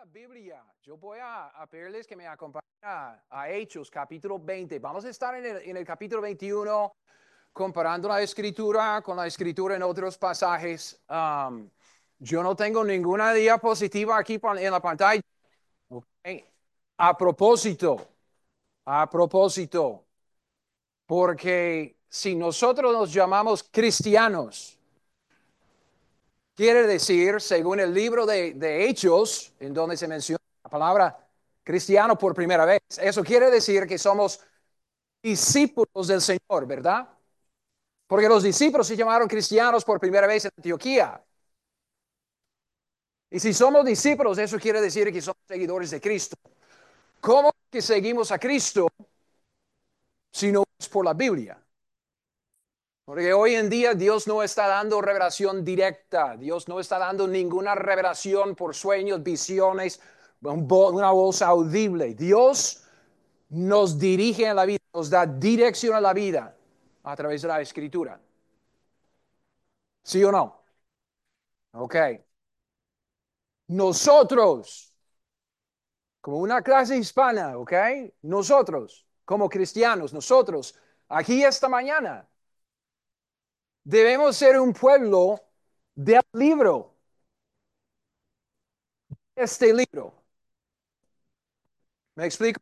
Biblia. Yo voy a pedirles que me acompañen a Hechos, capítulo 20. Vamos a estar en el capítulo 21, comparando la escritura con la escritura en otros pasajes. Yo no tengo ninguna diapositiva aquí en la pantalla. Okay. A propósito, a propósito, porque si nosotros nos llamamos cristianos, quiere decir, según el libro de Hechos, en donde se menciona la palabra cristiano por primera vez, eso quiere decir que somos discípulos del Señor, ¿verdad? Porque los discípulos se llamaron cristianos por primera vez en Antioquía. Y si somos discípulos, eso quiere decir que somos seguidores de Cristo. ¿Cómo que seguimos a Cristo si no es por la Biblia? Porque hoy en día Dios no está dando revelación directa, Dios no está dando ninguna revelación por sueños, visiones, una voz audible. Dios nos dirige en la vida, nos da dirección a la vida a través de la Escritura. ¿Sí o no? Ok. Nosotros, como una clase hispana, ok, nosotros, como cristianos, nosotros, aquí esta mañana, debemos ser un pueblo del libro. Este libro. ¿Me explico?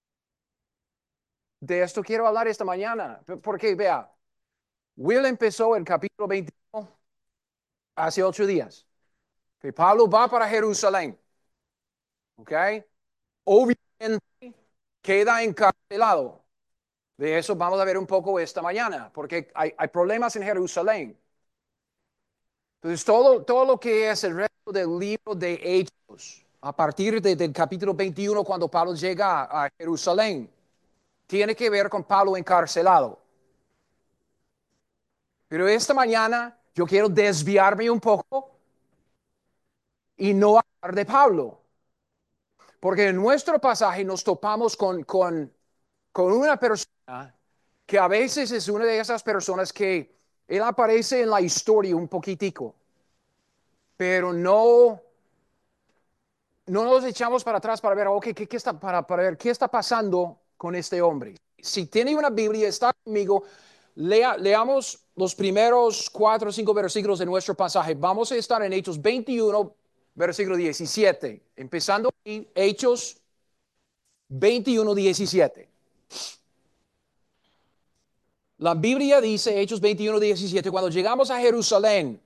De esto quiero hablar esta mañana, porque vea, Will empezó el capítulo 21 hace 8 días, que Pablo va para Jerusalén, ¿ok? Obviamente queda encarcelado. De eso vamos a ver un poco esta mañana, porque hay problemas en Jerusalén. Entonces, todo lo que es el resto del libro de Hechos, a partir del capítulo 21, cuando Pablo llega a Jerusalén, tiene que ver con Pablo encarcelado. Pero esta mañana yo quiero desviarme un poco y no hablar de Pablo, porque en nuestro pasaje nos topamos con una persona que a veces es una de esas personas que él aparece en la historia un poquitico, pero no nos echamos para atrás para ver, okay, ¿qué está, para ver qué está pasando con este hombre. Si tiene una Biblia, está conmigo, leamos los primeros 4 o 5 versículos de nuestro pasaje. Vamos a estar en Hechos 21, versículo 17. Empezando en Hechos 21, 17. La Biblia dice, Hechos 21, 17, cuando llegamos a Jerusalén,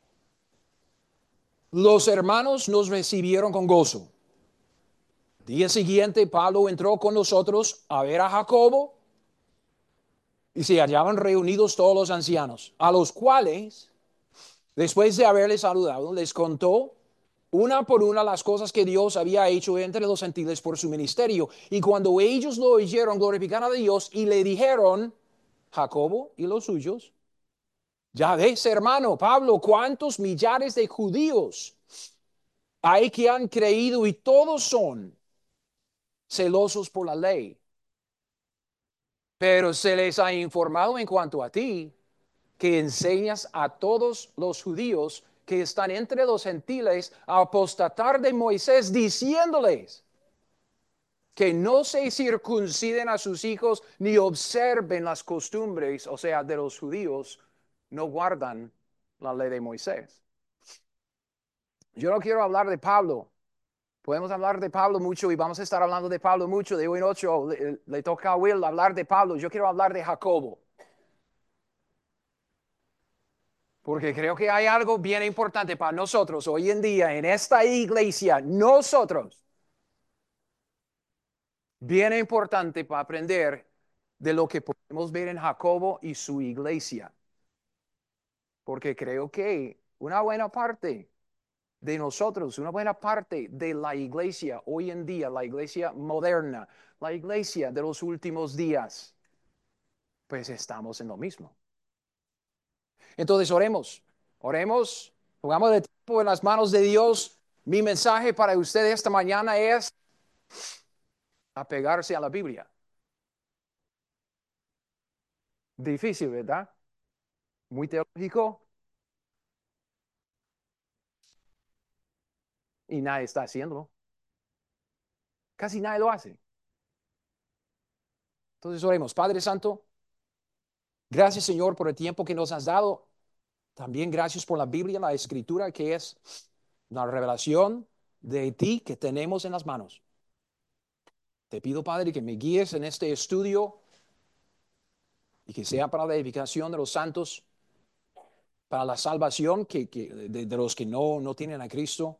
los hermanos nos recibieron con gozo. Día siguiente, Pablo entró con nosotros a ver a Jacobo y se hallaban reunidos todos los ancianos, a los cuales, después de haberles saludado, les contó una por una las cosas que Dios había hecho entre los gentiles por su ministerio. Y cuando ellos lo oyeron, glorificaron a Dios y le dijeron, Jacobo y los suyos, ya ves, hermano Pablo, cuántos millares de judíos hay que han creído y todos son celosos por la ley. Pero se les ha informado en cuanto a ti, que enseñas a todos los judíos que están entre los gentiles a apostatar de Moisés, diciéndoles que no se circunciden a sus hijos ni observen las costumbres, o sea, de los judíos, no guardan la ley de Moisés. Yo no quiero hablar de Pablo. Podemos hablar de Pablo mucho y vamos a estar hablando de Pablo mucho. De hoy en ocho le toca a Will hablar de Pablo. Yo quiero hablar de Jacobo. Porque creo que hay algo bien importante para nosotros hoy en día en esta iglesia, nosotros, bien importante para aprender de lo que podemos ver en Jacobo y su iglesia. Porque creo que una buena parte de nosotros, una buena parte de la iglesia hoy en día, la iglesia moderna, la iglesia de los últimos días, pues estamos en lo mismo. Entonces oremos, pongamos el tiempo en las manos de Dios. Mi mensaje para ustedes esta mañana es apegarse a la Biblia. Difícil, ¿verdad? Muy teológico y nadie está haciéndolo. Casi nadie lo hace. Entonces oremos. Padre Santo, gracias Señor por el tiempo que nos has dado. También gracias por la Biblia, la Escritura, que es la revelación de ti que tenemos en las manos. Te pido, Padre, que me guíes en este estudio y que sea para la edificación de los santos, para la salvación de los que no tienen a Cristo,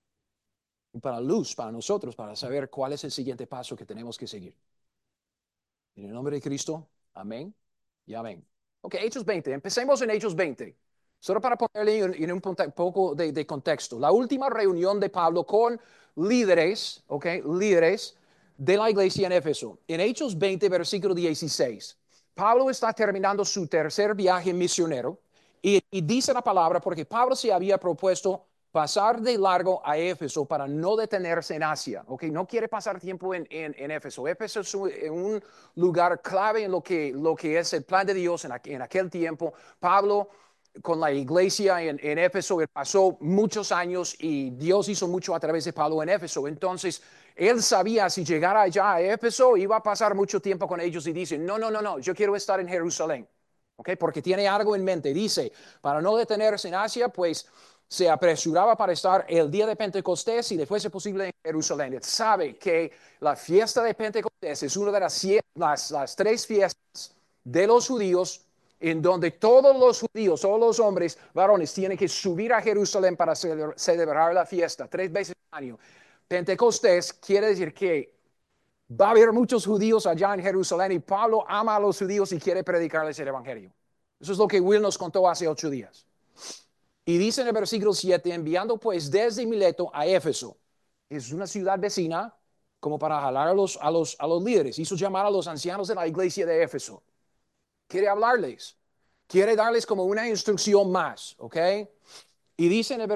y para luz, para nosotros, para saber cuál es el siguiente paso que tenemos que seguir. En el nombre de Cristo, amén y amén. Ok, Hechos 20, empecemos en Hechos 20. Solo para ponerle en un poco de contexto. La última reunión de Pablo con líderes, ok, líderes de la iglesia en Éfeso. En Hechos 20, versículo 16. Pablo está terminando su tercer viaje misionero y dice la palabra porque Pablo se había propuesto pasar de largo a Éfeso para no detenerse en Asia. Ok, no quiere pasar tiempo en Éfeso. Éfeso es un lugar clave en lo que es el plan de Dios en aquel tiempo. Pablo con la iglesia en Éfeso, él pasó muchos años y Dios hizo mucho a través de Pablo en Éfeso. Entonces, él sabía si llegara allá a Éfeso iba a pasar mucho tiempo con ellos y dice, no, yo quiero estar en Jerusalén. Okay, porque tiene algo en mente. Dice, para no detenerse en Asia, pues se apresuraba para estar el día de Pentecostés y de fuese posible en Jerusalén. Él sabe que la fiesta de Pentecostés es una de las tres fiestas de los judíos en donde todos los judíos, todos los hombres, varones, tienen que subir a Jerusalén para celebrar la fiesta 3 veces al año. Pentecostés quiere decir que va a haber muchos judíos allá en Jerusalén y Pablo ama a los judíos y quiere predicarles el evangelio. Eso es lo que Will nos contó hace 8 días. Y dice en el versículo 7, enviando pues desde Mileto a Éfeso, es una ciudad vecina, como para jalar a los líderes. Hizo llamar a los ancianos de la iglesia de Éfeso. Quiere hablarles. Quiere darles como una instrucción más, ¿ok? Y dice en el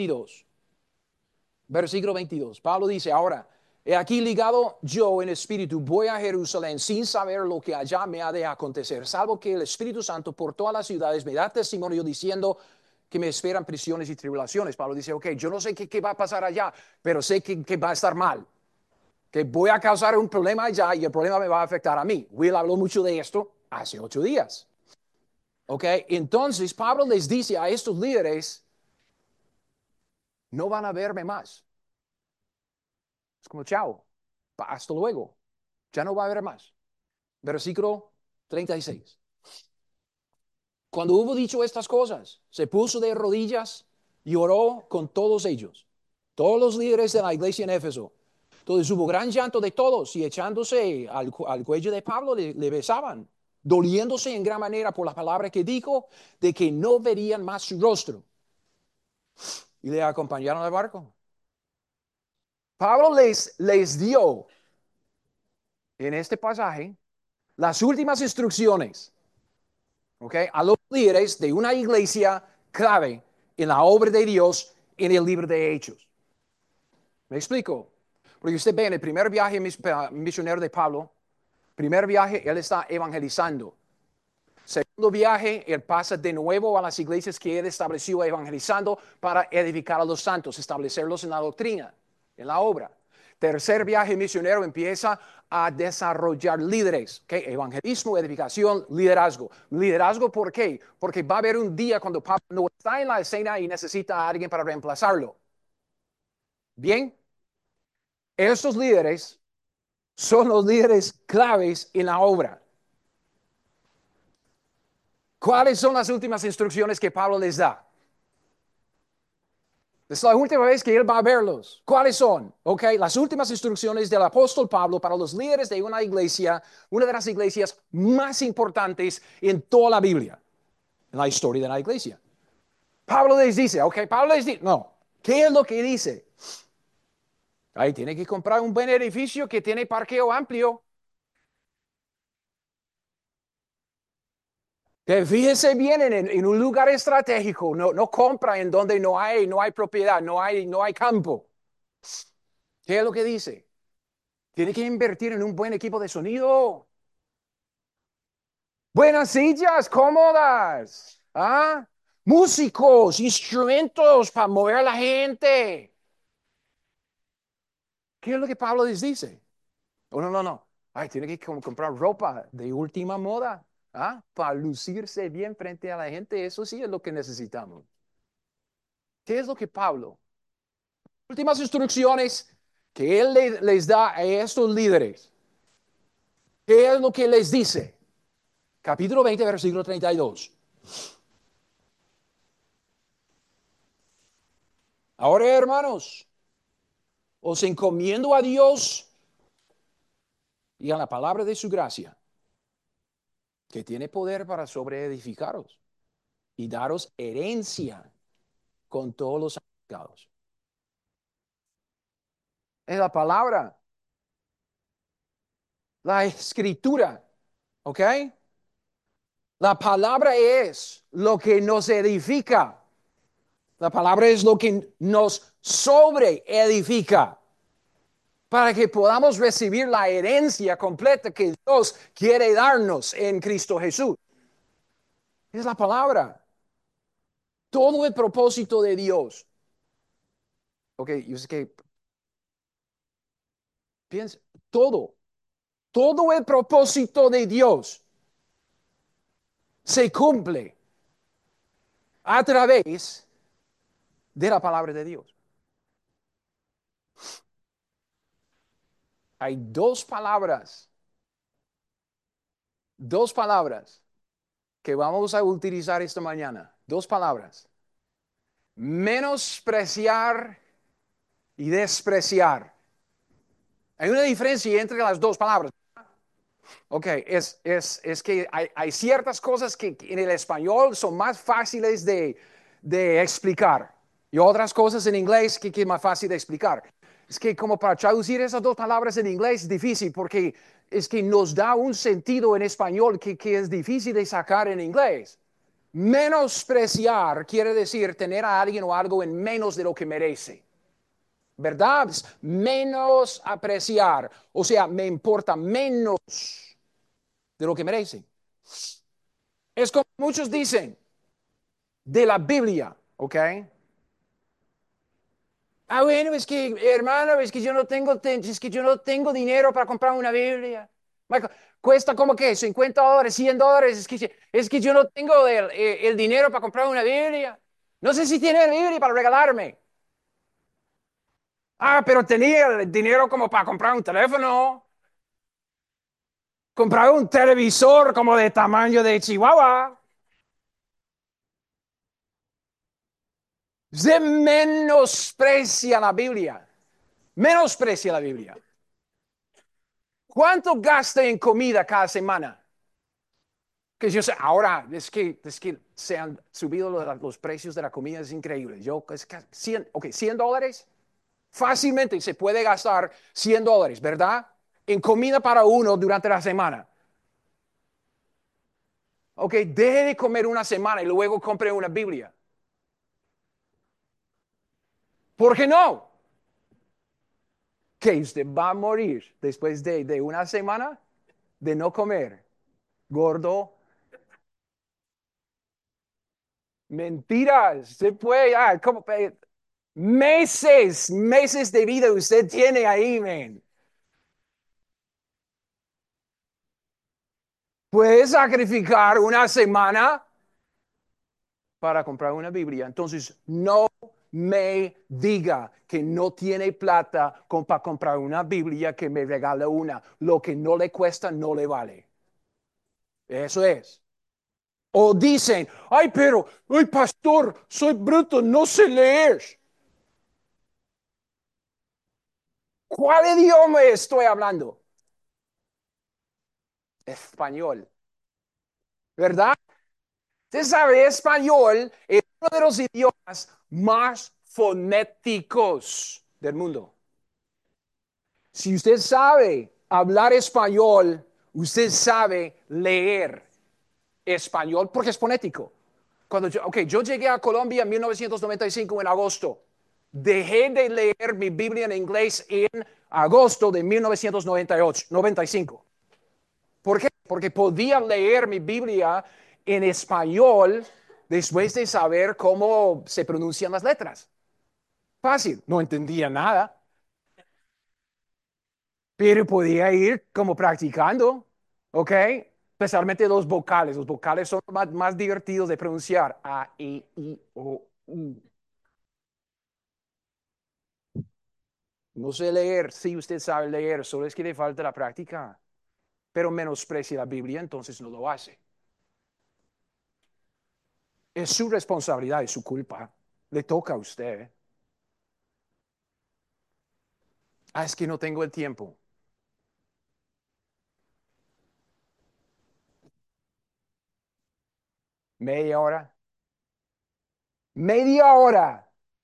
versículo 22, Pablo dice, ahora, he aquí ligado yo en espíritu, voy a Jerusalén sin saber lo que allá me ha de acontecer, salvo que el Espíritu Santo por todas las ciudades me da testimonio diciendo que me esperan prisiones y tribulaciones. Pablo dice, ok, yo no sé qué va a pasar allá, pero sé que va a estar mal, que voy a causar un problema allá y el problema me va a afectar a mí. Will habló mucho de esto hace 8 días. Ok, entonces Pablo les dice a estos líderes, no van a verme más. Es como, chao, hasta luego. Ya no va a haber más. Versículo 36. Cuando hubo dicho estas cosas, se puso de rodillas y oró con todos ellos, todos los líderes de la iglesia en Éfeso. Entonces hubo gran llanto de todos y echándose al cuello de Pablo le besaban, doliéndose en gran manera por la palabra que dijo de que no verían más su rostro. Y le acompañaron al barco. Pablo les dio en este pasaje las últimas instrucciones, ¿okay?, a los líderes de una iglesia clave en la obra de Dios en el libro de Hechos. ¿Me explico? Porque usted ve en el primer viaje misionero de Pablo, primer viaje, él está evangelizando. Segundo viaje, él pasa de nuevo a las iglesias que él estableció evangelizando para edificar a los santos, establecerlos en la doctrina, en la obra. Tercer viaje misionero empieza a desarrollar líderes, ¿okay? Evangelismo, edificación, liderazgo. Liderazgo, ¿por qué? Porque va a haber un día cuando Pablo no está en la escena y necesita a alguien para reemplazarlo. Bien, estos líderes son los líderes claves en la obra. ¿Cuáles son las últimas instrucciones que Pablo les da? Es la última vez que él va a verlos. ¿Cuáles son? Ok, las últimas instrucciones del apóstol Pablo para los líderes de una iglesia, una de las iglesias más importantes en toda la Biblia, en la historia de la iglesia. Pablo les dice, ok, Pablo les dice, no, ¿qué es lo que dice? Ahí tiene que comprar un buen edificio que tiene parqueo amplio. Que fíjese bien en un lugar estratégico, no compra en donde no hay propiedad, no hay campo. ¿Qué es lo que dice? Tiene que invertir en un buen equipo de sonido. Buenas sillas, cómodas. ¿Ah? Músicos, instrumentos para mover a la gente. ¿Qué es lo que Pablo les dice? Oh, no, no, no. Ay, tiene que comprar ropa de última moda, ¿ah? Para lucirse bien frente a la gente. Eso sí es lo que necesitamos. ¿Qué es lo que Pablo? Últimas instrucciones que él les da a estos líderes. ¿Qué es lo que les dice? Capítulo 20, versículo 32. Ahora, hermanos, os encomiendo a Dios y a la palabra de su gracia, que tiene poder para sobreedificaros y daros herencia con todos los santificados. Es la palabra, la escritura, ¿ok? La palabra es lo que nos edifica. La palabra es lo que nos sobreedifica para que podamos recibir la herencia completa que Dios quiere darnos en Cristo Jesús. Es la palabra. Todo el propósito de Dios. Ok, yo sé que piensa, todo el propósito de Dios se cumple a través de la palabra de Dios. Hay dos palabras que vamos a utilizar esta mañana. Dos palabras. Menospreciar y despreciar. Hay una diferencia entre las dos palabras. Ok, es que hay ciertas cosas que en el español son más fáciles de explicar y otras cosas en inglés que es más fácil de explicar. Es que como para traducir esas dos palabras en inglés es difícil porque es que nos da un sentido en español que es difícil de sacar en inglés. Menospreciar quiere decir tener a alguien o algo en menos de lo que merece. ¿Verdad? Menos apreciar. O sea, me importa menos de lo que merece. Es como muchos dicen de la Biblia, ¿ok? Ah, bueno, es que, hermano, es que yo no tengo, es que yo no tengo dinero para comprar una Biblia. Michael, cuesta como que $50, $100. Es que yo no tengo el dinero para comprar una Biblia. No sé si tiene Biblia para regalarme. Ah, pero tenía el dinero como para comprar un teléfono, comprar un televisor como de tamaño de Chihuahua. Se menosprecia la Biblia. Menosprecia la Biblia. ¿Cuánto gasta en comida cada semana? Que yo sé, ahora es que se han subido los precios de la comida, es increíble. Yo, es que $100, fácilmente se puede gastar $100, ¿verdad? En comida para uno durante la semana. Ok, deje de comer una semana y luego compre una Biblia. ¿Por qué no? Que usted va a morir después de una semana de no comer. Gordo. Mentiras. Se puede. Meses de vida usted tiene ahí, man. Puede sacrificar una semana para comprar una Biblia. Entonces, no me diga que no tiene plata para comprar una Biblia que me regala una. Lo que no le cuesta no le vale. Eso es. O dicen, ay, pastor, soy bruto, no sé leer. ¿Cuál idioma estoy hablando? Español, ¿verdad? Usted sabe, español es uno de los idiomas más fonéticos del mundo. Si usted sabe hablar español, usted sabe leer español porque es fonético. Yo llegué a Colombia en 1995 en agosto. Dejé de leer mi Biblia en inglés en agosto de 1995. ¿Por qué? Porque podía leer mi Biblia en español después de saber cómo se pronuncian las letras. Fácil, no entendía nada. pero podía ir como practicando, ¿ok? Especialmente los vocales. Los vocales son más divertidos de pronunciar. A, E, I, O, U. No sé leer, sí, usted sabe leer, solo es que le falta la práctica, pero menosprecia la Biblia, entonces no lo hace. Es su responsabilidad, es su culpa. Le toca a usted. Ah, es que no tengo el tiempo. Media hora. Media hora.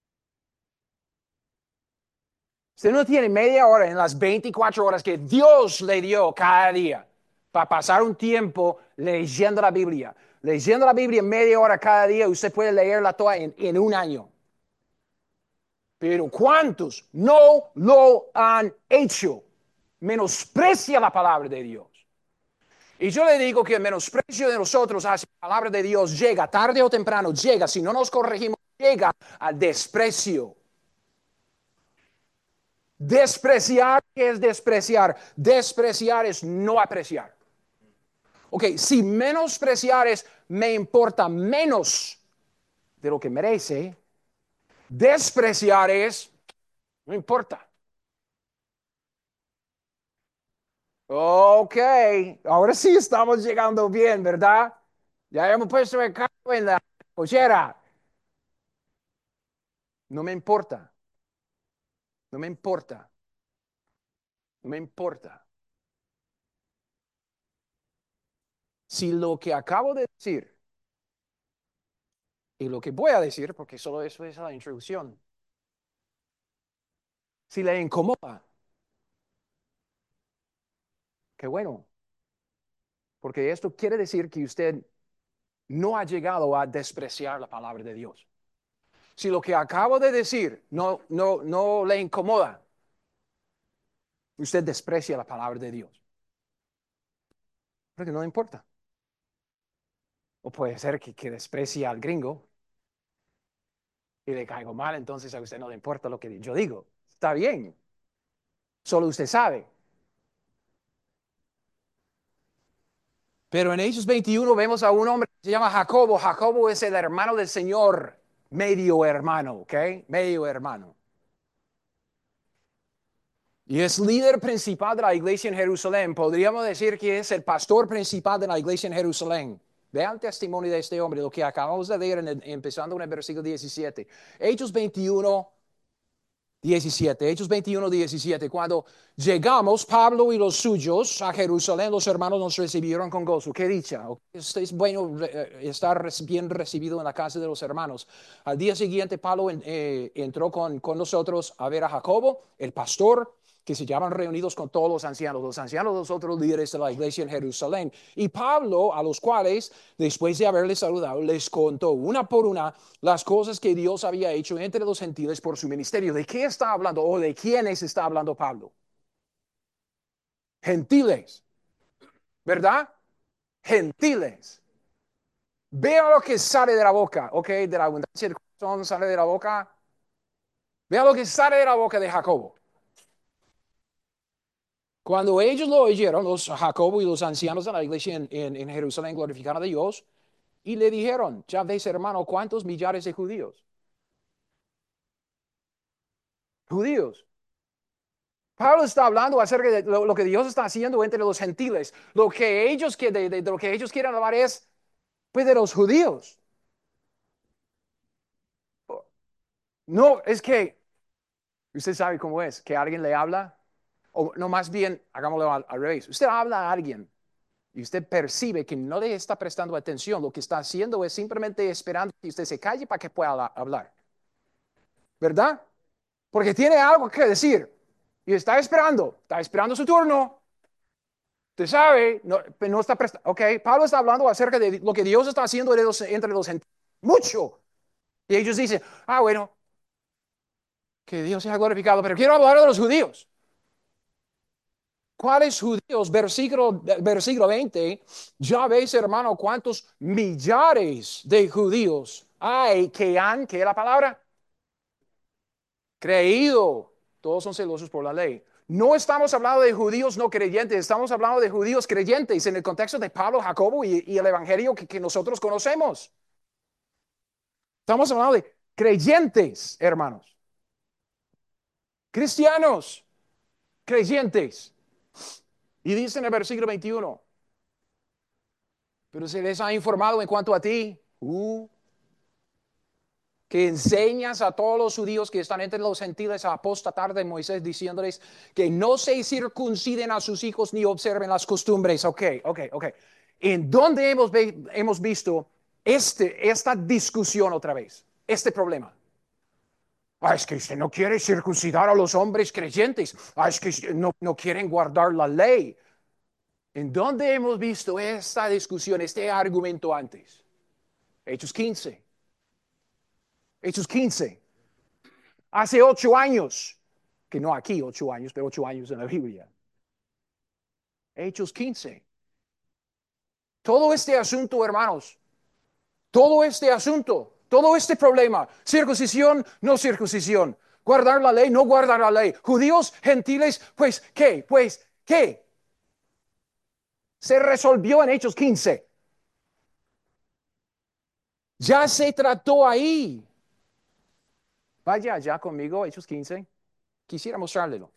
Usted no tiene media hora en las 24 horas que Dios le dio cada día para pasar un tiempo leyendo la Biblia. Leyendo la Biblia media hora cada día, usted puede leerla toda en un año. Pero ¿cuántos no lo han hecho? Menosprecia la palabra de Dios. Y yo le digo que el menosprecio de nosotros hacia la palabra de Dios llega, tarde o temprano, llega, si no nos corregimos, llega al desprecio. Despreciar, ¿qué es despreciar? Despreciar es no apreciar. Ok, si menospreciar es me importa menos de lo que merece, despreciar es no importa. Ok, ahora sí estamos llegando bien, ¿verdad? Ya hemos puesto el carro en la cochera. No me importa, no me importa, no me importa. Si lo que acabo de decir y lo que voy a decir, porque solo eso es la introducción, si le incomoda, qué bueno, porque esto quiere decir que usted no ha llegado a despreciar la palabra de Dios. Si lo que acabo de decir no le incomoda, usted desprecia la palabra de Dios, porque no le importa. O puede ser que desprecie al gringo y le caigo mal, entonces a usted no le importa lo que yo digo. Está bien, solo usted sabe. Pero en Hechos 21 vemos a un hombre que se llama Jacobo. Jacobo es el hermano del Señor, medio hermano, ¿ok? Medio hermano. Y es líder principal de la iglesia en Jerusalén. Podríamos decir que es el pastor principal de la iglesia en Jerusalén. Vean el testimonio de este hombre, lo que acabamos de leer empezando en el versículo 17. Hechos 21, 17, Hechos 21, 17. Cuando llegamos, Pablo y los suyos, a Jerusalén, los hermanos nos recibieron con gozo. Qué dicha. Es bueno estar bien recibido en la casa de los hermanos. Al día siguiente, Pablo entró con nosotros a ver a Jacobo, el pastor, que se llaman reunidos con todos los ancianos, los otros líderes de la iglesia en Jerusalén. Y Pablo, a los cuales, después de haberles saludado, les contó una por una las cosas que Dios había hecho entre los gentiles por su ministerio. ¿De qué está hablando o de quiénes está hablando Pablo? Gentiles, ¿verdad? Gentiles. Vea lo que sale de la boca, ¿ok? De la abundancia del corazón sale de la boca. Vea lo que sale de la boca de Jacobo. Cuando ellos lo oyeron, los Jacobo y los ancianos de la iglesia en Jerusalén glorificaron a Dios y le dijeron, ya ves hermano, ¿cuántos millares de judíos? Judíos. Pablo está hablando acerca de lo que Dios está haciendo entre los gentiles. Lo que ellos, de lo que ellos quieren hablar es, pues, de los judíos. No, es que usted sabe cómo es, que alguien le habla, o no, más bien, hagámoslo al revés. Usted habla a alguien y usted percibe que no le está prestando atención. Lo que está haciendo es simplemente esperando que usted se calle para que pueda hablar. ¿Verdad? Porque tiene algo que decir y está esperando su turno. Usted sabe, no está prestando. Ok, Pablo está hablando acerca de lo que Dios está haciendo entre los gentiles. Mucho. Y ellos dicen, bueno, que Dios sea glorificado, pero quiero hablar de los judíos. ¿Cuáles judíos? Versículo 20. Ya veis, hermano, cuántos millares de judíos hay que han, ¿qué es la palabra? Creído Todos son celosos por la ley. No estamos hablando de judíos no creyentes, estamos hablando de judíos creyentes en el contexto de Pablo, Jacobo y el evangelio que nosotros conocemos. Estamos hablando de creyentes, hermanos. Cristianos, creyentes. Y dice en el versículo 21, pero se les ha informado en cuanto a ti, que enseñas a todos los judíos que están entre los gentiles a apostatar de Moisés, diciéndoles que no se circunciden a sus hijos ni observen las costumbres. Ok. ¿En dónde hemos visto esta discusión otra vez? Este problema. Es que usted no quiere circuncidar a los hombres creyentes. Es que no quieren guardar la ley. ¿En dónde hemos visto esta discusión, este argumento antes? Hechos 15. Hechos 15. Hace 8 años, que no aquí 8 años, pero 8 años en la Biblia. Hechos 15. Todo este asunto, hermanos, todo este asunto, todo este problema, circuncisión, no circuncisión, guardar la ley, no guardar la ley, judíos, gentiles, pues, ¿qué? Pues, ¿qué? Se resolvió en Hechos 15. Ya se trató ahí. Vaya allá conmigo, Hechos 15. Quisiera mostrártelo.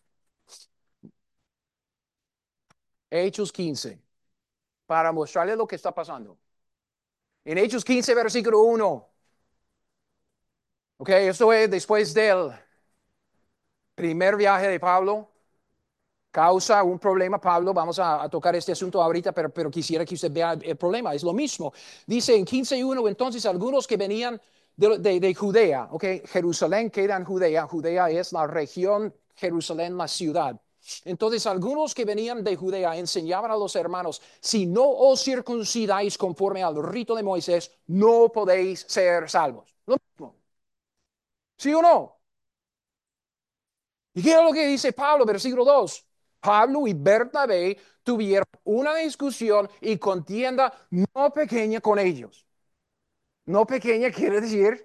Hechos 15. Para mostrarle lo que está pasando. En Hechos 15, versículo 1. Ok, esto es después del primer viaje de Pablo. Causa un problema, Pablo. Vamos a tocar este asunto ahorita, pero quisiera que usted vea el problema. Es lo mismo. Dice en 15:1, entonces algunos que venían de Judea, ok, Jerusalén queda en Judea. Judea es la región, Jerusalén la ciudad. Entonces algunos que venían de Judea enseñaban a los hermanos, si no os circuncidáis conforme al rito de Moisés, no podéis ser salvos. Lo mismo. ¿Sí o no? ¿Y qué es lo que dice Pablo, versículo 2? Pablo y Bernabé tuvieron una discusión y contienda no pequeña con ellos. No pequeña quiere decir,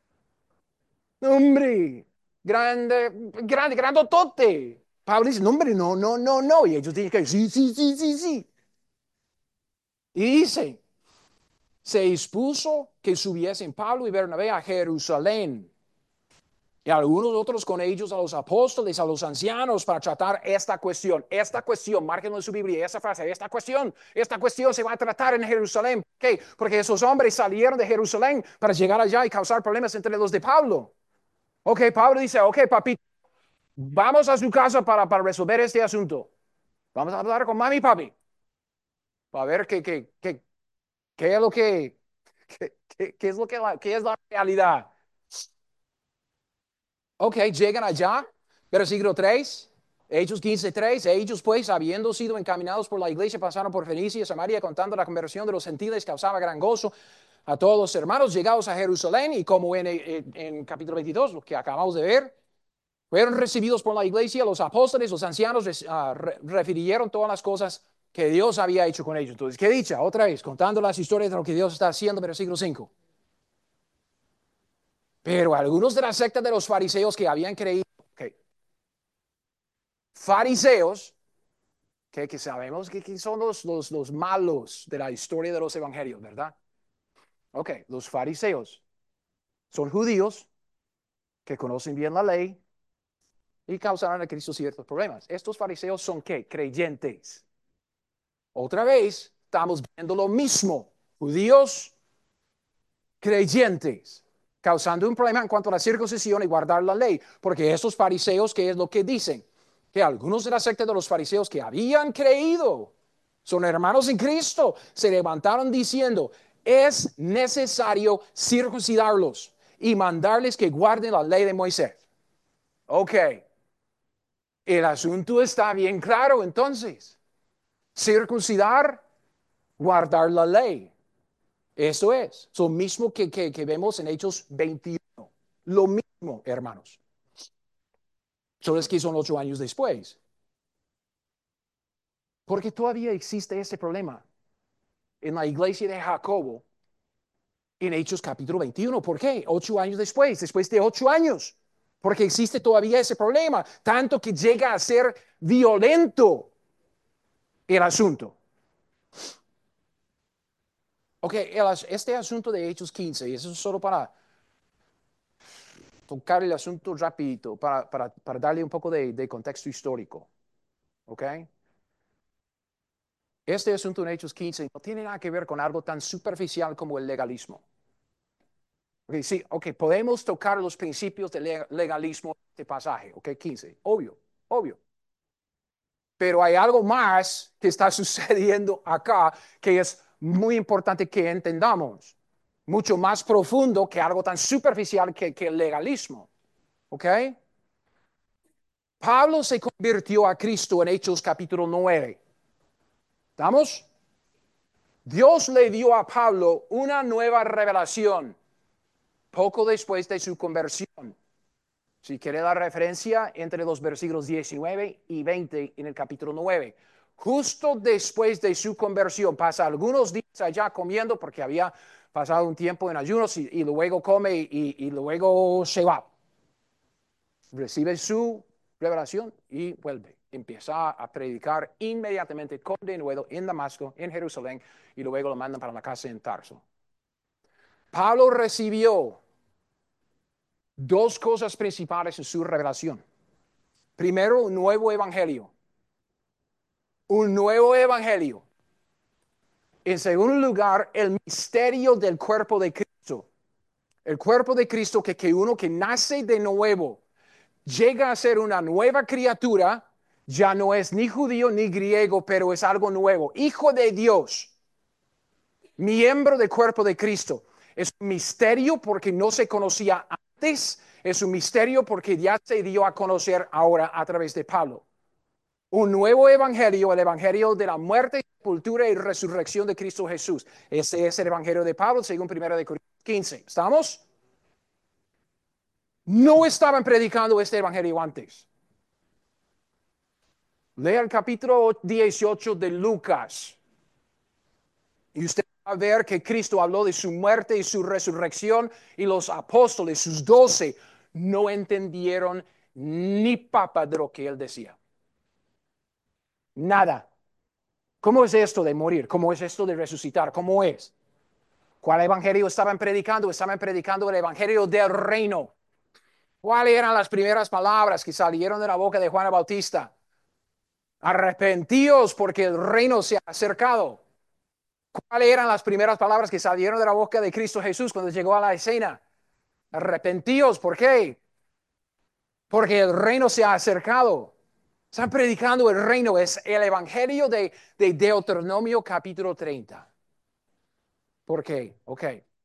hombre, grandotote. Pablo dice, no, hombre, no. Y ellos dicen que sí. Y dice, se dispuso que subiesen Pablo y Bernabé a Jerusalén. Y algunos otros con ellos, a los apóstoles, a los ancianos, para tratar esta cuestión. Esta cuestión, márquenlo en su Biblia, esta frase, esta cuestión se va a tratar en Jerusalén. ¿Por qué? Porque esos hombres salieron de Jerusalén para llegar allá y causar problemas entre los de Pablo. Ok, Pablo dice, ok, papito, vamos a su casa para resolver este asunto. Vamos a hablar con mami y papi. Para ver qué es lo qué es lo qué es la realidad. Ok, llegan allá, versículo 3, Hechos 15:3. Ellos pues, habiendo sido encaminados por la iglesia, pasaron por Fenicia y Samaria, contando la conversión de los gentiles, causaba gran gozo a todos los hermanos llegados a Jerusalén. Y como en capítulo 22, lo que acabamos de ver, fueron recibidos por la iglesia, los apóstoles, los ancianos refirieron todas las cosas que Dios había hecho con ellos. Entonces, ¿qué dicha? Otra vez, contando las historias de lo que Dios está haciendo, versículo 5. Pero algunos de la secta de los fariseos que habían creído, okay, fariseos, que sabemos que son los malos de la historia de los evangelios, ¿verdad? Ok, los fariseos son judíos que conocen bien la ley y causaron a Cristo ciertos problemas. Estos fariseos son ¿qué? Creyentes. Otra vez, estamos viendo lo mismo. Judíos creyentes, causando un problema en cuanto a la circuncisión y guardar la ley. Porque estos fariseos, ¿qué es lo que dicen? Que algunos de la secta de los fariseos que habían creído, son hermanos en Cristo, se levantaron diciendo, es necesario circuncidarlos y mandarles que guarden la ley de Moisés. Ok, el asunto está bien claro entonces. Circuncidar, guardar la ley. Eso es, lo mismo que vemos en Hechos 21. Lo mismo, hermanos. Solo es que son 8 años después. Porque todavía existe ese problema en la iglesia de Jacobo en Hechos capítulo 21. ¿Por qué? 8 años después de 8 años. porque existe todavía ese problema, tanto que llega a ser violento el asunto. Ok, este asunto de Hechos 15, y eso es solo para tocar el asunto rapidito, para darle un poco de contexto histórico. Ok, este asunto en Hechos 15 no tiene nada que ver con algo tan superficial como el legalismo. Okay, sí, ok, podemos tocar los principios del legalismo de este pasaje, ok, 15, obvio, obvio. Pero hay algo más que está sucediendo acá que es muy importante que entendamos, mucho más profundo que algo tan superficial que el legalismo, ok. Pablo se convirtió a Cristo en Hechos capítulo 9. ¿Estamos? Dios le dio a Pablo una nueva revelación poco después de su conversión. Si quiere la referencia, entre los versículos 19 y 20 en el capítulo 9. Justo después de su conversión, pasa algunos días allá comiendo porque había pasado un tiempo en ayunos y luego come y luego se va. Recibe su revelación y vuelve. Empieza a predicar inmediatamente con denuedo en Damasco, en Jerusalén, y luego lo mandan para la casa en Tarso. Pablo recibió dos cosas principales en su revelación. Primero, un nuevo evangelio. Un nuevo evangelio. En segundo lugar, el misterio del cuerpo de Cristo. El cuerpo de Cristo que uno que nace de nuevo llega a ser una nueva criatura, ya no es ni judío ni griego, pero es algo nuevo. Hijo de Dios, miembro del cuerpo de Cristo. Es un misterio porque no se conocía antes, es un misterio porque ya se dio a conocer ahora a través de Pablo. Un nuevo evangelio, el evangelio de la muerte, sepultura y resurrección de Cristo Jesús. Ese es el evangelio de Pablo, según 1 de Corintios 15. ¿Estamos? No estaban predicando este evangelio antes. Lea el capítulo 18 de Lucas y usted va a ver que Cristo habló de su muerte y su resurrección y los apóstoles, sus 12, no entendieron ni papa de lo que él decía. Nada. ¿Cómo es esto de morir? ¿Cómo es esto de resucitar? ¿Cómo es? ¿Cuál evangelio estaban predicando? Estaban predicando el evangelio del reino. ¿Cuáles eran las primeras palabras que salieron de la boca de Juan el Bautista? Arrepentíos porque el reino se ha acercado. ¿Cuáles eran las primeras palabras que salieron de la boca de Cristo Jesús cuando llegó a la escena? Arrepentíos, ¿por qué? Porque el reino se ha acercado. Están predicando el reino, es el evangelio de Deuteronomio capítulo 30. ¿Por qué? Ok.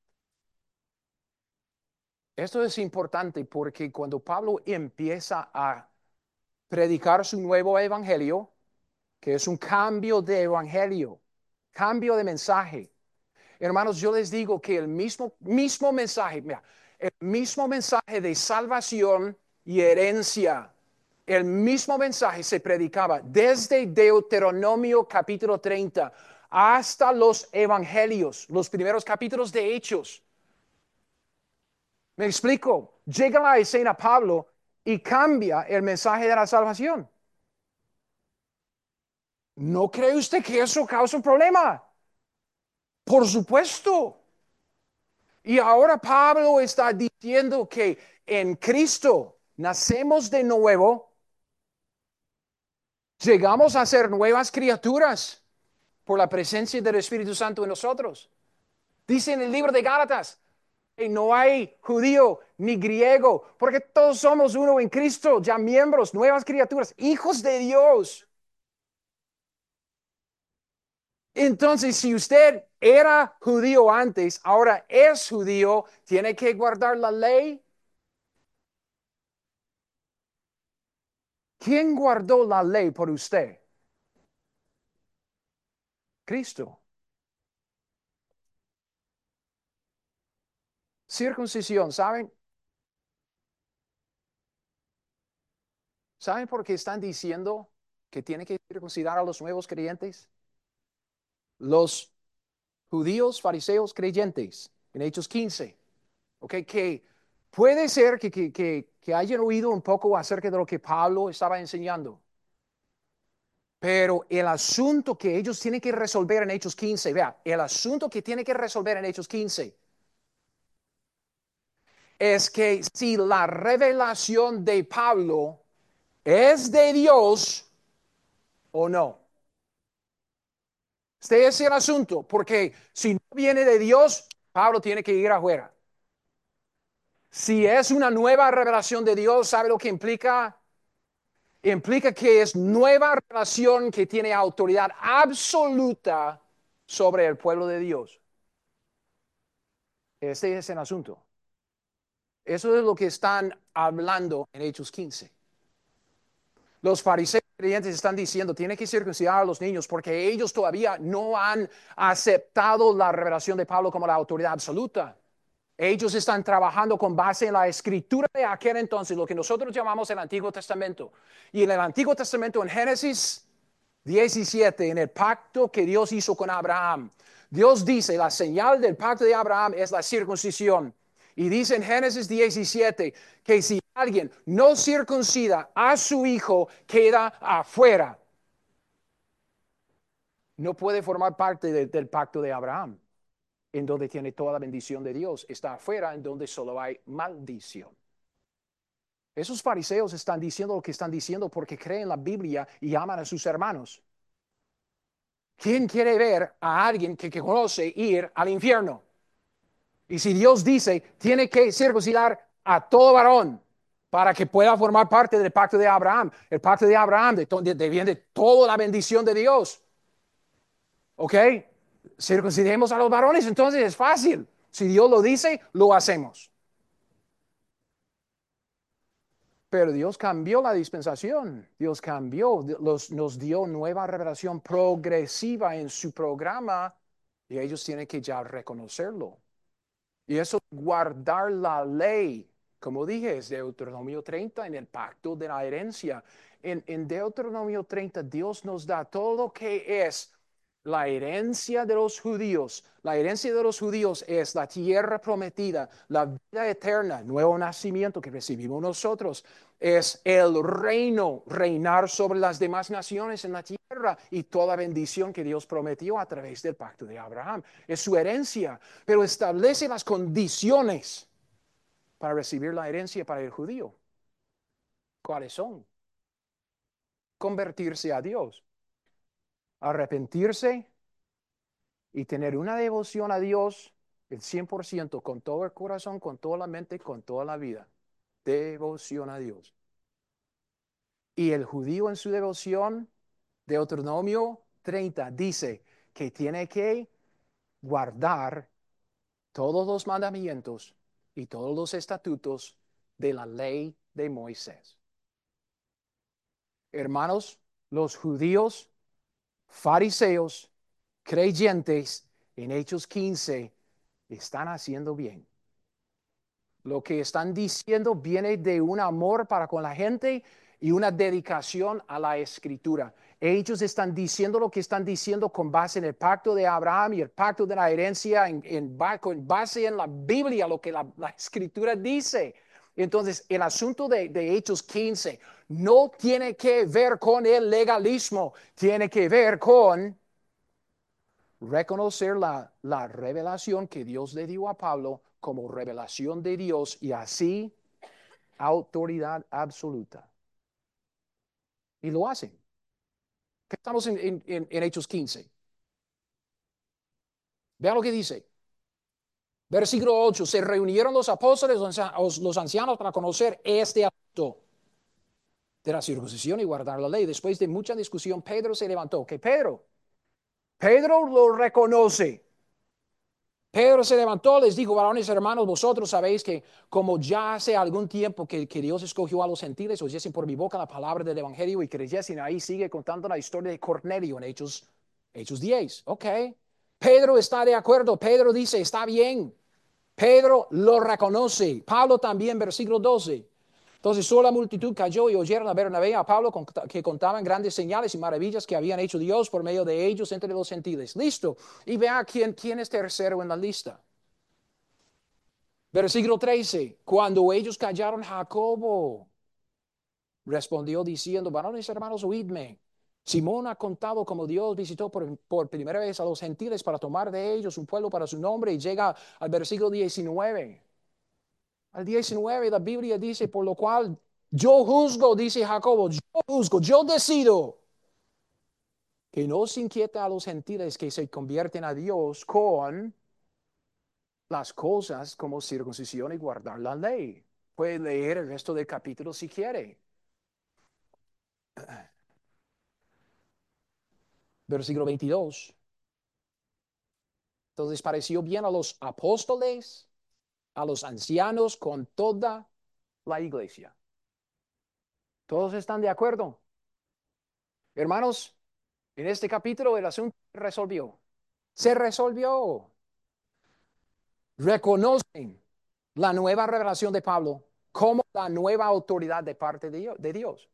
Esto es importante porque cuando Pablo empieza a predicar su nuevo evangelio, que es un cambio de evangelio, cambio de mensaje. Hermanos, yo les digo que el mismo mensaje, mira, el mismo mensaje de salvación y herencia, el mismo mensaje se predicaba desde Deuteronomio capítulo 30 hasta los evangelios, los primeros capítulos de Hechos. Me explico. Llega a la escena Pablo y cambia el mensaje de la salvación. ¿No cree usted que eso causa un problema? Por supuesto. Y ahora Pablo está diciendo que en Cristo nacemos de nuevo, llegamos a ser nuevas criaturas por la presencia del Espíritu Santo en nosotros. Dice en el libro de Gálatas, que no hay judío ni griego, porque todos somos uno en Cristo, ya miembros, nuevas criaturas, hijos de Dios. Entonces, si usted era judío antes, ahora es judío, tiene que guardar la ley. ¿Quién guardó la ley por usted? Cristo. Circuncisión, ¿saben? ¿Saben por qué están diciendo que tiene que circuncidar a los nuevos creyentes? Los judíos, fariseos, creyentes, en Hechos 15, ¿ok? Que Puede ser que hayan oído un poco acerca de lo que Pablo estaba enseñando. Pero el asunto que ellos tienen que resolver en Hechos 15, vea, el asunto que tiene que resolver en Hechos 15 es que si la revelación de Pablo es de Dios o no. Este es el asunto, porque si no viene de Dios, Pablo tiene que ir afuera. Si es una nueva revelación de Dios, ¿sabe lo que implica? Implica que es nueva revelación que tiene autoridad absoluta sobre el pueblo de Dios. Este es el asunto. Eso es lo que están hablando en Hechos 15. Los fariseos creyentes están diciendo, tiene que circuncidar a los niños porque ellos todavía no han aceptado la revelación de Pablo como la autoridad absoluta. Ellos están trabajando con base en la escritura de aquel entonces, lo que nosotros llamamos el Antiguo Testamento. Y en el Antiguo Testamento, en Génesis 17, en el pacto que Dios hizo con Abraham, Dios dice, la señal del pacto de Abraham es la circuncisión. Y dice en Génesis 17 que si alguien no circuncida a su hijo, queda afuera. No puede formar parte del pacto de Abraham, en donde tiene toda la bendición de Dios. Está afuera, en donde solo hay maldición. Esos fariseos están diciendo lo que están diciendo porque creen la Biblia y aman a sus hermanos. ¿Quién quiere ver a alguien que conoce ir al infierno? Y si Dios dice, tiene que circuncidar a todo varón para que pueda formar parte del pacto de Abraham. El pacto de Abraham, de donde viene toda la bendición de Dios. ¿Ok? Circuncidemos a los varones, entonces es fácil. Si Dios lo dice, lo hacemos. Pero Dios cambió la dispensación, Dios cambió, nos dio nueva revelación progresiva en su programa y ellos tienen que ya reconocerlo. Y eso, guardar la ley, como dije, es Deuteronomio 30 en el pacto de la herencia. En Deuteronomio 30 Dios nos da todo lo que es la herencia de los judíos. La herencia de los judíos es la tierra prometida, la vida eterna, nuevo nacimiento que recibimos nosotros. Es el reino, reinar sobre las demás naciones en la tierra y toda bendición que Dios prometió a través del pacto de Abraham. Es su herencia, pero establece las condiciones para recibir la herencia para el judío. ¿Cuáles son? Convertirse a Dios, arrepentirse y tener una devoción a Dios el 100% con todo el corazón, con toda la mente, con toda la vida. Devoción a Dios. Y el judío en su devoción, Deuteronomio 30, dice que tiene que guardar todos los mandamientos y todos los estatutos de la ley de Moisés. Hermanos, los judíos, fariseos, creyentes en Hechos 15 están haciendo bien. Lo que están diciendo viene de un amor para con la gente y una dedicación a la escritura. Ellos están diciendo lo que están diciendo con base en el pacto de Abraham y el pacto de la herencia, con base en la Biblia, lo que la escritura dice. Entonces, el asunto de Hechos 15 no tiene que ver con el legalismo, tiene que ver con reconocer la revelación que Dios le dio a Pablo como revelación de Dios y así autoridad absoluta. Y lo hacen. Estamos en Hechos 15. Vean lo que dice. Versículo 8. Se reunieron los apóstoles, los ancianos, para conocer este asunto de la circuncisión y guardar la ley. Después de mucha discusión, Pedro se levantó. ¿Qué Pedro lo reconoce. Pedro se levantó, les dijo, varones hermanos, vosotros sabéis que como ya hace algún tiempo que Dios escogió a los gentiles, oyesen por mi boca la palabra del evangelio y creyesen. Ahí sigue contando la historia de Cornelio en Hechos 10. Ok. Pedro está de acuerdo. Pedro dice, está bien. Pedro lo reconoce. Pablo también, versículo 12. Entonces toda la multitud cayó y oyeron a Bernabé y a Pablo que contaban grandes señales y maravillas que habían hecho Dios por medio de ellos entre los gentiles. Listo. Y vea quién es tercero en la lista. Versículo 13. Cuando ellos callaron, Jacobo respondió diciendo, varones hermanos, oídme. Simón ha contado cómo Dios visitó por primera vez a los gentiles para tomar de ellos un pueblo para su nombre y llega al versículo 19. Al 19 la Biblia dice, por lo cual yo juzgo, dice Jacobo, yo juzgo, yo decido que no se inquieta a los gentiles que se convierten a Dios con las cosas como circuncisión y guardar la ley. Puede leer el resto del capítulo si quiere. Versículo 22. Entonces pareció bien a los apóstoles, a los ancianos, con toda la iglesia. ¿Todos están de acuerdo? Hermanos, en este capítulo el asunto se resolvió. Se resolvió. Reconocen la nueva revelación de Pablo como la nueva autoridad de parte de Dios.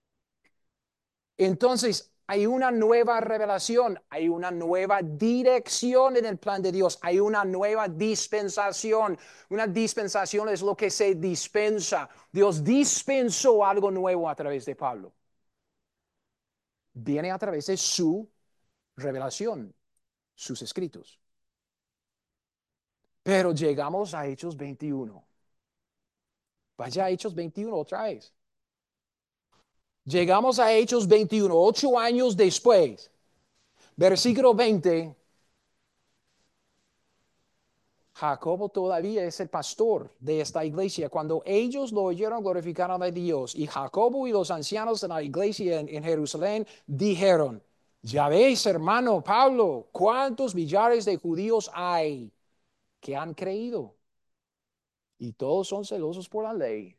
Entonces, hay una nueva revelación, hay una nueva dirección en el plan de Dios, hay una nueva dispensación. Una dispensación es lo que se dispensa. Dios dispensó algo nuevo a través de Pablo. Viene a través de su revelación, sus escritos. Pero llegamos a Hechos 21. Vaya a Hechos 21 otra vez. Llegamos a Hechos 21, 8 años después. Versículo 20. Jacobo todavía es el pastor de esta iglesia. Cuando ellos lo oyeron, glorificaron a Dios. Y Jacobo y los ancianos de la iglesia en Jerusalén dijeron, ya ves, hermano Pablo, cuántos millares de judíos hay que han creído. Y todos son celosos por la ley.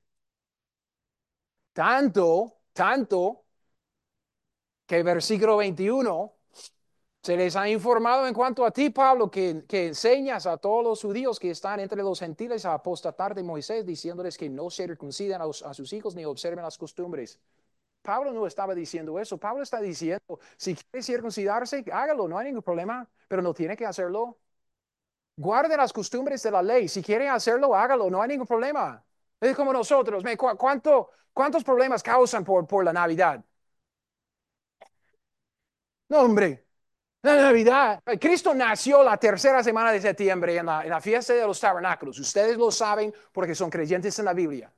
Tanto, que versículo 21 se les ha informado en cuanto a ti, Pablo, que enseñas a todos los judíos que están entre los gentiles a apostatar de Moisés, diciéndoles que no circuncidan a sus hijos ni observen las costumbres. Pablo no estaba diciendo eso. Pablo está diciendo, si quiere circuncidarse, hágalo, no hay ningún problema, pero no tiene que hacerlo. Guarde las costumbres de la ley. Si quiere hacerlo, hágalo, no hay ningún problema. Es como nosotros. ¿Cuántos problemas causan por la Navidad? No, hombre. La Navidad. Cristo nació la tercera semana de septiembre en la fiesta de los tabernáculos. Ustedes lo saben porque son creyentes en la Biblia.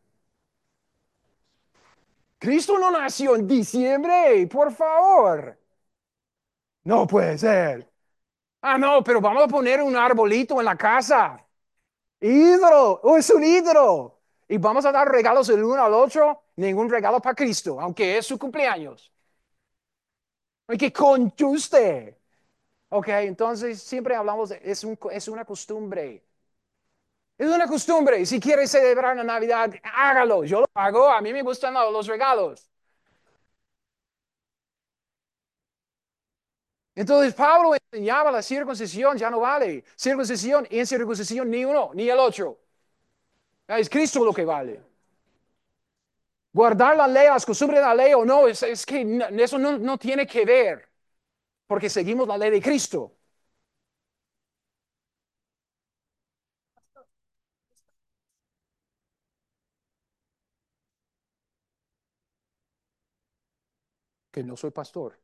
Cristo no nació en diciembre, por favor. No puede ser. Ah, no, pero vamos a poner un arbolito en la casa. Ídolo, es un ídolo. Y vamos a dar regalos el uno al otro. Ningún regalo para Cristo, aunque es su cumpleaños. Hay que conchuste. Ok, entonces siempre hablamos de, es una costumbre. Es una costumbre. Si quieres celebrar la Navidad, hágalo. Yo lo hago. A mí me gustan los regalos. Entonces Pablo enseñaba la circuncisión, ya no vale. Circuncisión y incircuncisión, ni uno, ni el otro. Es Cristo lo que vale. Guardar la ley, las costumbres de la ley o no, es que eso no tiene que ver, porque seguimos la ley de Cristo. Que no soy pastor.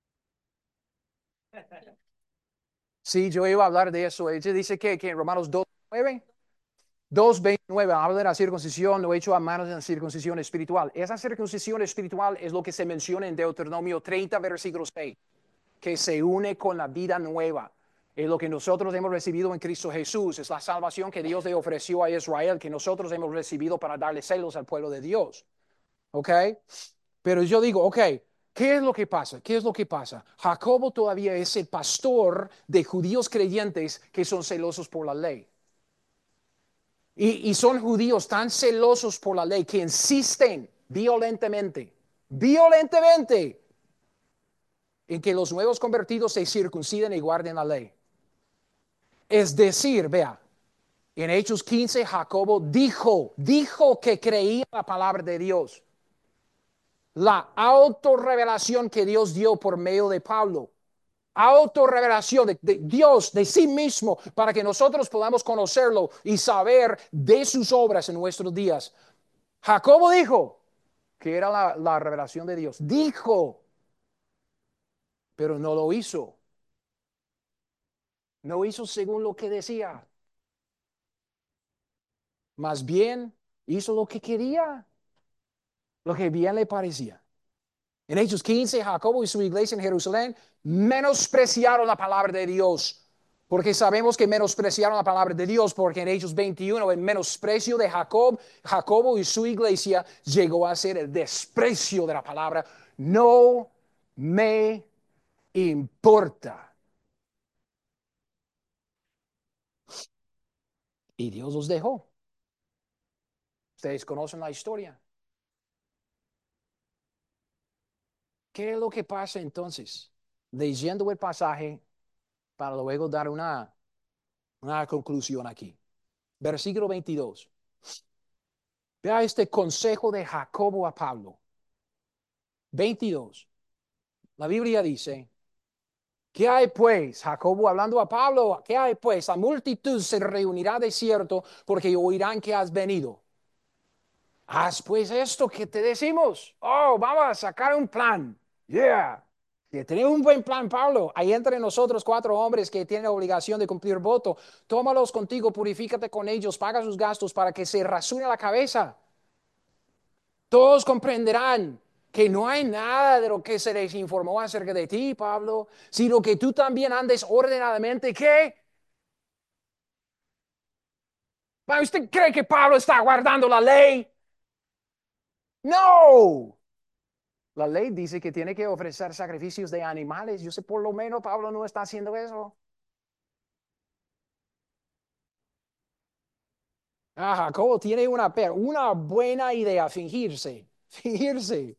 Sí, yo iba a hablar de eso. Ella dice que en Romanos 2:9. 2:29 habla de la circuncisión, lo hecho a manos de la circuncisión espiritual. Esa circuncisión espiritual es lo que se menciona en Deuteronomio 30, versículo 6, que se une con la vida nueva. Es lo que nosotros hemos recibido en Cristo Jesús. Es la salvación que Dios le ofreció a Israel, que nosotros hemos recibido para darle celos al pueblo de Dios. ¿Ok? Pero yo digo, ok, ¿qué es lo que pasa? ¿Qué es lo que pasa? Jacobo todavía es el pastor de judíos creyentes que son celosos por la ley. Y son judíos tan celosos por la ley que insisten violentamente, en que los nuevos convertidos se circunciden y guarden la ley. Es decir, vea, en Hechos 15, Jacobo dijo que creía la palabra de Dios. La autorrevelación que Dios dio por medio de Pablo autorrevelación de Dios, de sí mismo, para que nosotros podamos conocerlo y saber de sus obras en nuestros días. Jacobo dijo que era la revelación de Dios. Dijo, pero no lo hizo. No hizo según lo que decía. Más bien hizo lo que quería, lo que bien le parecía. En Hechos 15, Jacobo y su iglesia en Jerusalén menospreciaron la palabra de Dios. Porque sabemos que menospreciaron la palabra de Dios, porque en Hechos 21 el menosprecio de Jacobo y su iglesia llegó a ser el desprecio de la palabra. No me importa. Y Dios los dejó. Ustedes conocen la historia. ¿Qué es lo que pasa entonces? Leyendo el pasaje para luego dar una conclusión aquí. Versículo 22. Vea este consejo de Jacobo a Pablo. 22. La Biblia dice, ¿qué hay pues? Jacobo hablando a Pablo, ¿qué hay pues? La multitud se reunirá de cierto porque oirán que has venido. Haz pues esto que te decimos. Oh, vamos a sacar un plan. Yeah. Que tenemos un buen plan, Pablo. Hay entre nosotros 4 hombres que tienen la obligación de cumplir voto. Tómalos contigo, purifícate con ellos, paga sus gastos para que se rasure la cabeza. Todos comprenderán que no hay nada de lo que se les informó acerca de ti, Pablo, sino que tú también andes ordenadamente. ¿Qué? ¿Usted cree que Pablo está guardando la ley? No. La ley dice que tiene que ofrecer sacrificios de animales. Yo sé por lo menos Pablo no está haciendo eso. Jacobo tiene una buena idea, fingirse, fingirse.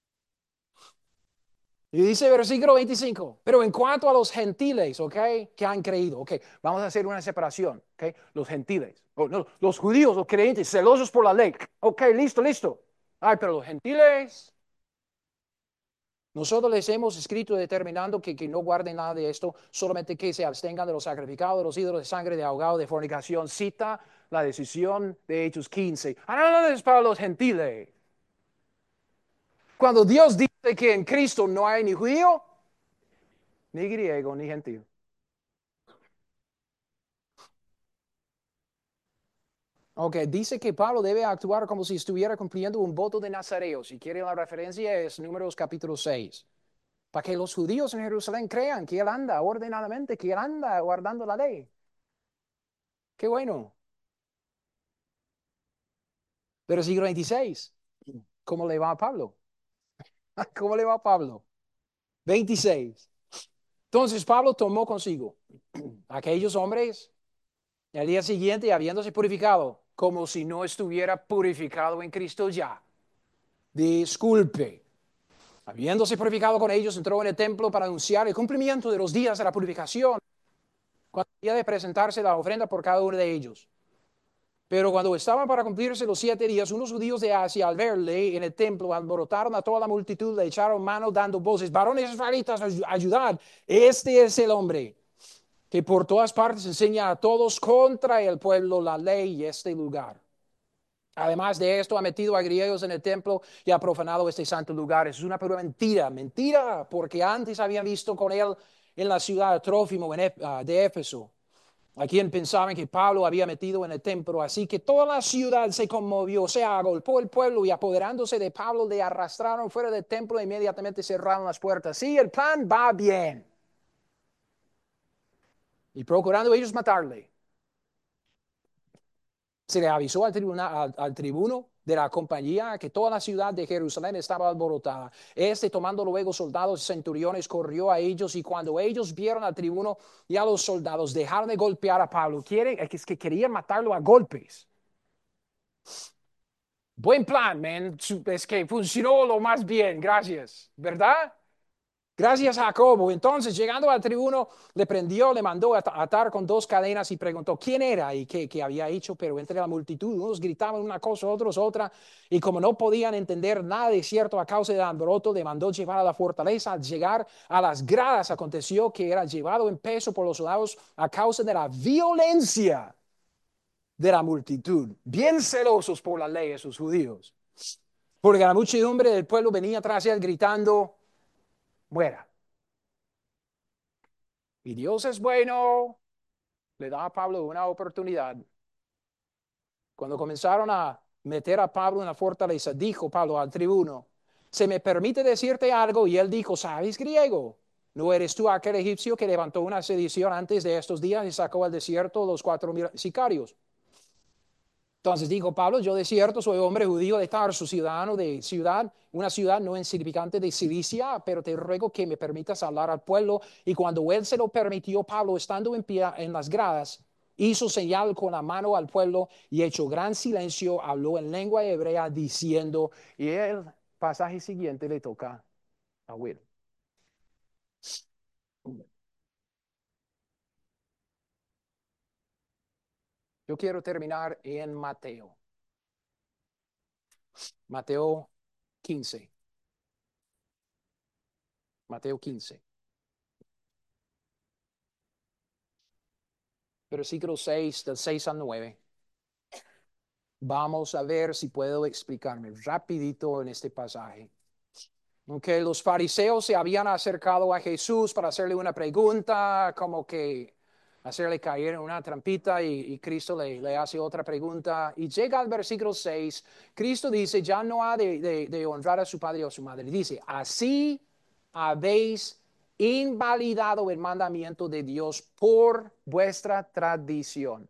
Y dice versículo 25, pero en cuanto a los gentiles, ¿ok? Que han creído, ¿ok? Vamos a hacer una separación, ¿ok? Los gentiles, no, los judíos, los creyentes, celosos por la ley, ¿ok? Listo, listo. Ay, pero los gentiles, nosotros les hemos escrito determinando que no guarden nada de esto, solamente que se abstengan de los sacrificados, de los ídolos de sangre, de ahogado, de fornicación. Cita la decisión de Hechos 15. No, es para los gentiles. Cuando Dios dice que en Cristo no hay ni judío, ni griego, ni gentil. Ok, dice que Pablo debe actuar como si estuviera cumpliendo un voto de Nazareo. Si quiere la referencia es Números capítulo 6. Para que los judíos en Jerusalén crean que él anda ordenadamente, que él anda guardando la ley. Qué bueno. Versículo 26. ¿Cómo le va a Pablo? ¿Cómo le va a Pablo? 26. Entonces Pablo tomó consigo aquellos hombres el día siguiente, habiéndose purificado, como si no estuviera purificado en Cristo ya. Disculpe. Habiéndose purificado con ellos, entró en el templo para anunciar el cumplimiento de los días de la purificación, cuando había de presentarse la ofrenda por cada uno de ellos. Pero cuando estaban para cumplirse los 7 días, unos judíos de Asia, al verle en el templo, alborotaron a toda la multitud, le echaron mano dando voces: varones israelitas, ayudad, este es el hombre que por todas partes enseña a todos contra el pueblo la ley y este lugar. Además de esto, ha metido a griegos en el templo y ha profanado este santo lugar. Es una pura mentira, mentira, porque antes habían visto con él en la ciudad de Trófimo de Éfeso, a quien pensaban que Pablo había metido en el templo. Así que toda la ciudad se conmovió, o sea, agolpó el pueblo y apoderándose de Pablo le arrastraron fuera del templo e inmediatamente cerraron las puertas. Sí, el plan va bien. Y procurando ellos matarle, se le avisó al tribuno de la compañía que toda la ciudad de Jerusalén estaba alborotada. Tomando luego soldados y centuriones, corrió a ellos, y cuando ellos vieron al tribuno y a los soldados, dejaron de golpear a Pablo. Es que querían matarlo a golpes. Buen plan, man. Es que funcionó lo más bien, gracias. ¿Verdad? Gracias, Jacobo. Entonces, llegando al tribuno, le prendió, le mandó atar con dos cadenas y preguntó quién era y qué había hecho. Pero entre la multitud, unos gritaban una cosa, otros otra. Y como no podían entender nada de cierto a causa del alboroto, le mandó llevar a la fortaleza. Al llegar a las gradas, aconteció que era llevado en peso por los soldados a causa de la violencia de la multitud. Bien celosos por la ley, esos judíos. Porque la muchedumbre del pueblo venía tras él gritando, muera. Y Dios es bueno, le da a Pablo una oportunidad. Cuando comenzaron a meter a Pablo en la fortaleza, dijo Pablo al tribuno, ¿se me permite decirte algo? Y él dijo, ¿sabes griego? ¿No eres tú aquel egipcio que levantó una sedición antes de estos días y sacó al desierto los 4,000 sicarios? Entonces dijo Pablo, yo de cierto soy hombre judío de Tarso, ciudadano de ciudad, una ciudad no insignificante de Cilicia, pero te ruego que me permitas hablar al pueblo. Y cuando él se lo permitió, Pablo, estando en pie en las gradas, hizo señal con la mano al pueblo y hecho gran silencio, habló en lengua hebrea diciendo, y el pasaje siguiente le toca a Will. Yo quiero terminar en Mateo, Mateo 15, Mateo 15. Versículo 6, del 6 al 9. Vamos a ver si puedo explicarme rapidito en este pasaje. Aunque los fariseos se habían acercado a Jesús para hacerle una pregunta, como que hacerle caer en una trampita y Cristo le hace otra pregunta. Y llega al versículo 6, Cristo dice, ya no ha de honrar a su padre o a su madre. Dice, así habéis invalidado el mandamiento de Dios por vuestra tradición.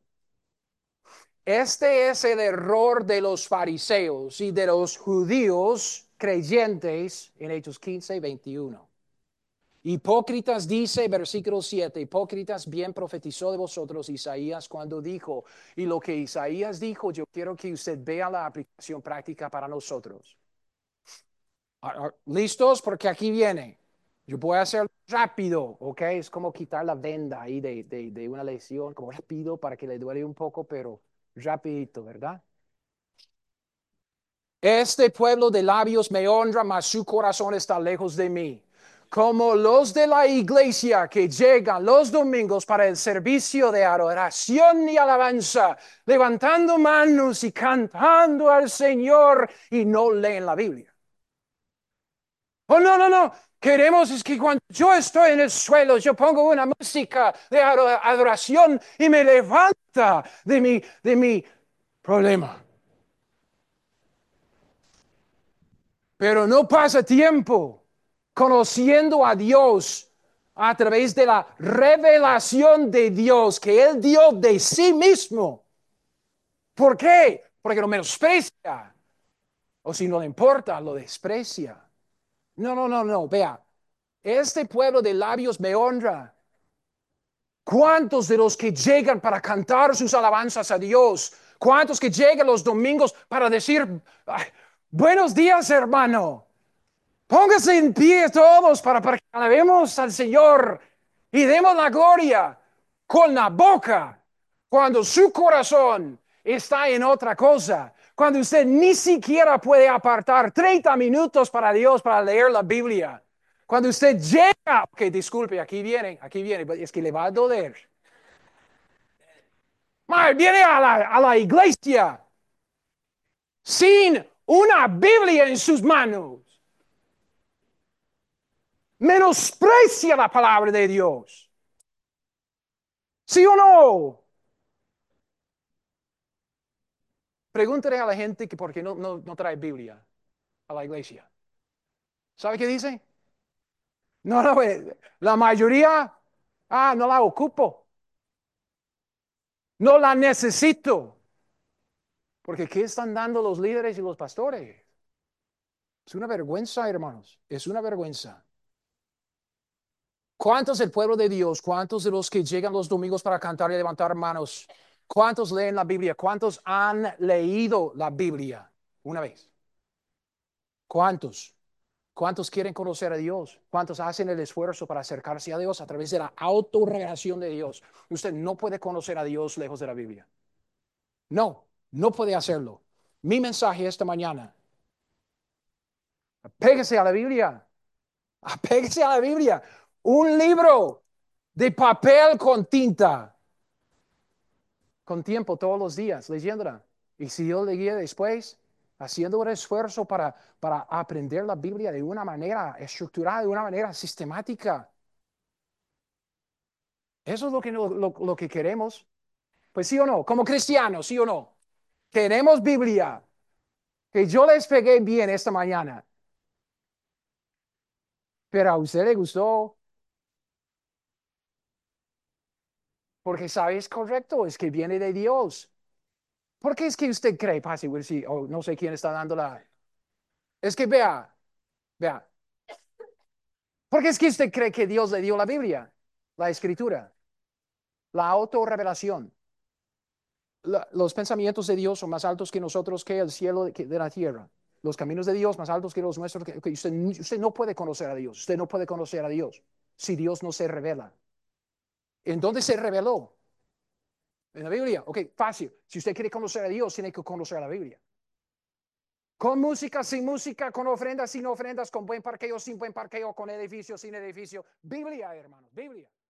Este es el error de los fariseos y de los judíos creyentes en Hechos 15 y 21. Hipócritas dice, versículo 7, hipócritas, bien profetizó de vosotros Isaías cuando dijo, y lo que Isaías dijo, yo quiero que usted vea la aplicación práctica para nosotros. ¿Listos? Porque aquí viene. Yo voy a hacer rápido, ¿ok? Es como quitar la venda ahí de una lesión, como rápido para que le duele un poco, pero rapidito, ¿verdad? Este pueblo de labios me honra, mas su corazón está lejos de mí. Como los de la iglesia que llegan los domingos para el servicio de adoración y alabanza, levantando manos y cantando al Señor y no leen la Biblia. Oh, no, no, no. Queremos es que cuando yo estoy en el suelo, yo pongo una música de adoración y me levanta de mi problema. Pero no pasa tiempo conociendo a Dios a través de la revelación de Dios que Él dio de sí mismo. ¿Por qué? Porque lo menosprecia. O si no le importa, lo desprecia. No, no, no, no. Vea, este pueblo de labios me honra. ¿Cuántos de los que llegan para cantar sus alabanzas a Dios? ¿Cuántos que llegan los domingos para decir, "Ay, buenos días, hermano"? Póngase en pie todos para que alabemos al Señor y demos la gloria con la boca cuando su corazón está en otra cosa. Cuando usted ni siquiera puede apartar 30 minutos para Dios para leer la Biblia. Cuando usted llega, ok, disculpe, aquí viene, es que le va a doler. Viene a la iglesia sin una Biblia en sus manos. Menosprecia la palabra de Dios. ¿Sí o no? Pregúntale a la gente que por qué no trae Biblia a la iglesia. ¿Sabe qué dice? No, no, la mayoría, no la ocupo. No la necesito. Porque ¿qué están dando los líderes y los pastores? Es una vergüenza, hermanos. Es una vergüenza. ¿Cuántos del pueblo de Dios, cuántos de los que llegan los domingos para cantar y levantar manos, cuántos leen la Biblia? ¿Cuántos han leído la Biblia una vez? ¿Cuántos? ¿Cuántos quieren conocer a Dios? ¿Cuántos hacen el esfuerzo para acercarse a Dios a través de la autorrevelación de Dios? Usted no puede conocer a Dios lejos de la Biblia. No, no puede hacerlo. Mi mensaje esta mañana, apéguese a la Biblia, apéguese a la Biblia. Un libro de papel con tinta, con tiempo todos los días, leyéndola. Y si Dios le guía después, haciendo un esfuerzo para aprender la Biblia de una manera estructurada, de una manera sistemática. Eso es lo que queremos. Pues sí o no, como cristianos, sí o no. Queremos Biblia. Que yo les pegué bien esta mañana. Pero a usted le gustó porque sabe es correcto, es que viene de Dios. ¿Por qué es que usted cree, pase, sí, o no sé quién está dando la... Es que vea, ¿por qué es que usted cree que Dios le dio la Biblia, la escritura, la autorrevelación? Los pensamientos de Dios son más altos que nosotros, que el cielo de la tierra. Los caminos de Dios más altos que los nuestros. Que usted no puede conocer a Dios. Usted no puede conocer a Dios si Dios no se revela. ¿En dónde se reveló? En la Biblia. Ok, fácil. Si usted quiere conocer a Dios, tiene que conocer la Biblia. Con música, sin música, con ofrendas, sin ofrendas, con buen parqueo, sin buen parqueo, con edificio, sin edificio. Biblia, hermanos, Biblia.